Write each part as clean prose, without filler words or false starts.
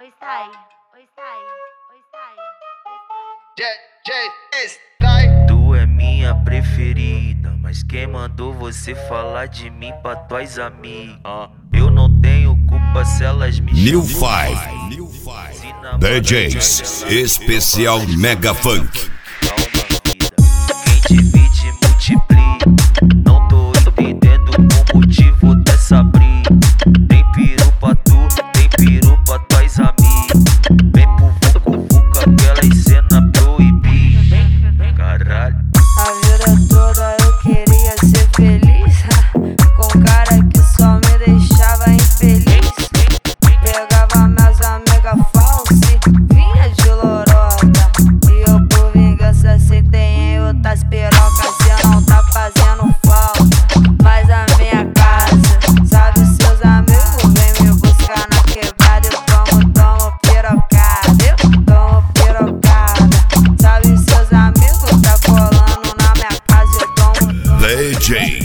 oi sai, oi sai, oi sai. Tu é minha preferida, mas quem mandou você falar de mim pra tuas amigas? Eu não tenho culpa se elas me New chamam. Five DJs Especial Mega Funk. Calma, vida, quem divide multiplica. Não tô entendendo o motivo dessa briga. Tem piru pra tu, tem piru pra tuas amigas. Vem pro vucu-vucu, aquelas cena proibida. Caralho. A vida toda eu queria ser feliz, com um cara que só me deixava infeliz. Pegava minhas amigas falsas e vinha de lorota. E eu por vingança sentei em outras pirocas. Cê não tá fazendo falta, mas a minha casa, sabe, seus amigos vem me buscar na quebrada. Eu tomo pirocada, eu tomo pirocada. Sabe, seus amigos tá colando na minha casa. Eu tomo DJ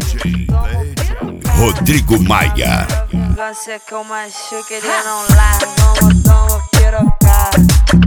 Rodrigo Maia. vingança que eu machuco, ele não larga. Tomo pirocada.